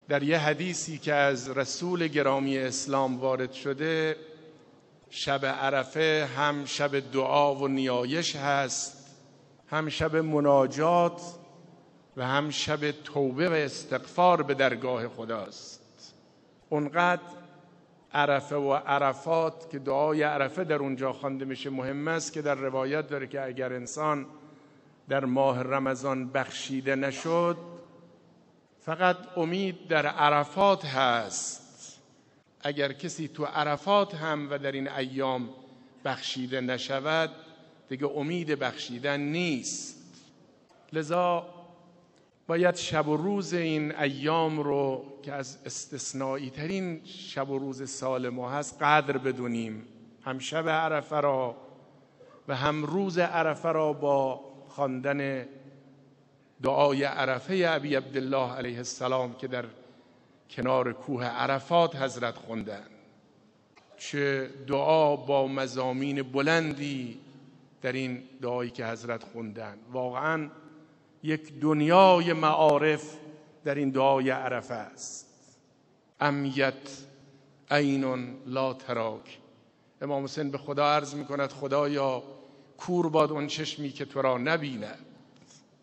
در یه حدیثی که از رسول گرامی اسلام وارد شده، شب عرفه هم شب دعا و نیایش هست، هم شب مناجات و هم شب توبه و استغفار به درگاه خداست. اونقدر عرفه و عرفات که دعای عرفه در اونجا خوانده میشه مهم است که در روایت داره که اگر انسان در ماه رمضان بخشیده نشد، فقط امید در عرفات هست. اگر کسی تو عرفات هم و در این ایام بخشیده نشود، دیگه امید بخشیدن نیست. لذا باید شب و روز این ایام رو که از استثنایی ترین شب و روز سال ما هست قدر بدونیم. هم شب عرفه را و هم روز عرفه را با خواندن دعای عرفه ابی عبدالله علیه السلام که در کنار کوه عرفات حضرت خوندن. چه دعا با مضامین بلندی در این دعایی که حضرت خوندن. واقعا یک دنیای معارف در این دعای عرفه است. امیت عین لا تراک. امام حسین به خدا عرض میکند خدایا کور باد اون چشمی که تو را نبیند.